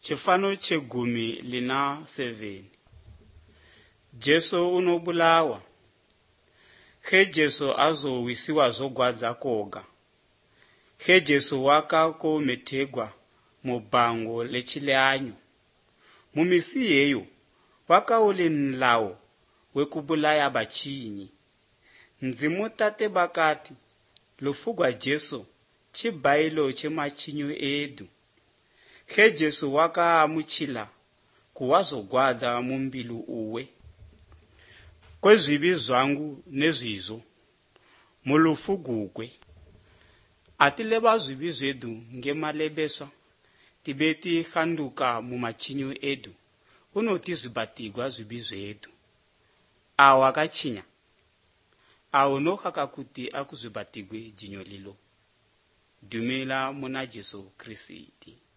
Chifano chegumi lina 7. Jesu unobulawa. He Jesu azo wisiwa zogwadza koga. He Jesu waka ko metegwa mubango lechileanyo. Mumisi yeyo waka ule nlawo wekubulaya bachinyi. Nzimu tate bakati lufugwa Jesu chibailo chemachinyo edu. He Jesu waka amuchila kuwazo gwadza mumbilu uwe. Kwezibi zwangu nezizo mulufugugwe. Atileba zibi zedu ngemalebesa tibeti khanduka mumachinyo edu. Unoti zibatigwa zibi zedu. Awa kachinya. Awo no kakakuti akuzibatigwe jinyo lilo. Dumela muna Jesu Kristi.